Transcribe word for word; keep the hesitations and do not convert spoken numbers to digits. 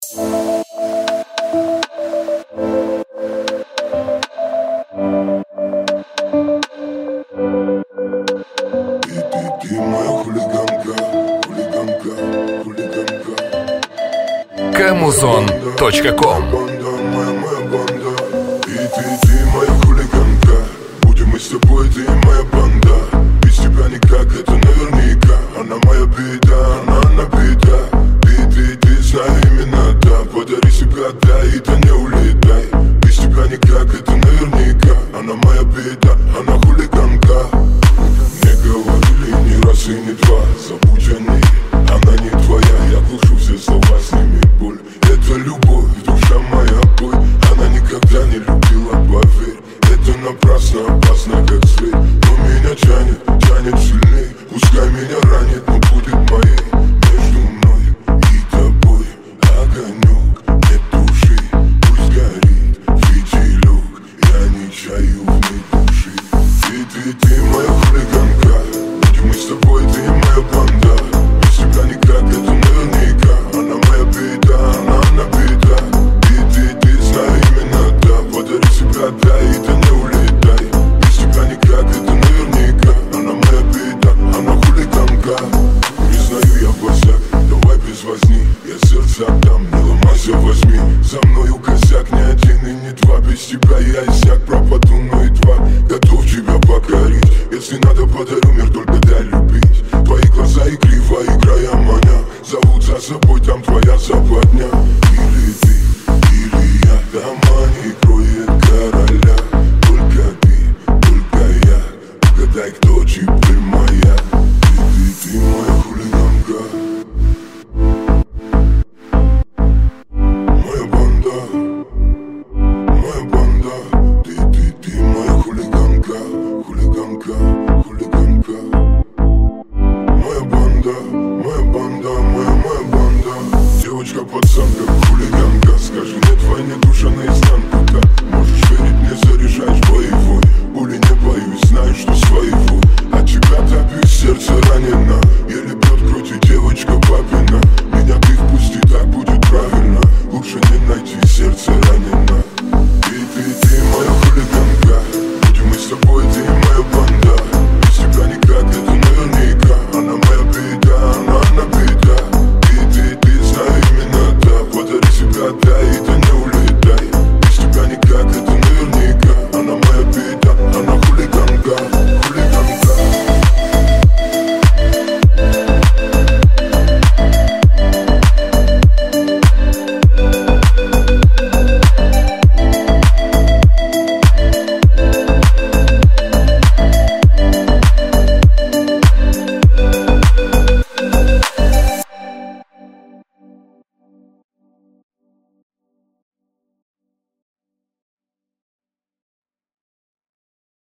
Камузон точка ком. Будем мы с тобой, ты и моя банда. Без тебя никак, это наверняка. Она моя беда, она на беда. Ты, ты, ты, знаю именно, да. Подари себя, да, и да не улетай. Без тебя никак, это наверняка. Она моя беда, она хулиганка. Не говорили ни раз и ни два. Забудь о ней, она не твоя. Я глушу все слова, сними боль. Это любовь, душа моя, бой. Она никогда не любила, поверь. Это напрасно, опасно, как зверь. Но меня тянет, тянет сильней. Пускай меня ранит, но будет моей. Между мной и тобой огонек, нет души. Пусть горит фитилек, я не чаю в ней души. Ты, ты, ты моя хулиганка. Будем мы с тобой, ты и моя банда. Без тебя никак, это наверняка. Она моя беда, она на беда. Ты, ты, ты, знаю именно, да. Подари себя, да, и да не улетай. Без тебя никак, это наверняка. Она моя беда, она хулиганка. Признаю, я босяк, давай без возни. Я сердце отдам, не ломайся, возьми. За мною косяк, не один и не два. Без тебя я иссяк, пропаду, но едва готов тебя покорить. Если надо, подарю мир, только дай любить. Твои глаза игриво, играя маня. Зовут за собой, там твоя западня. Или ты, или я. Дома не кроет короля. Только ты, только я. Угадай, кто теперь моя. Ты, ты, ты моя хулиганка. Моя банда, моя банда. Ты, ты, ты моя хулиганка. Хулиганка, хулиганка. Моя банда, моя банда, моя, моя банда. Девочка, пацанка, хулиганка. Скажи, нет войне, душа наизнанку.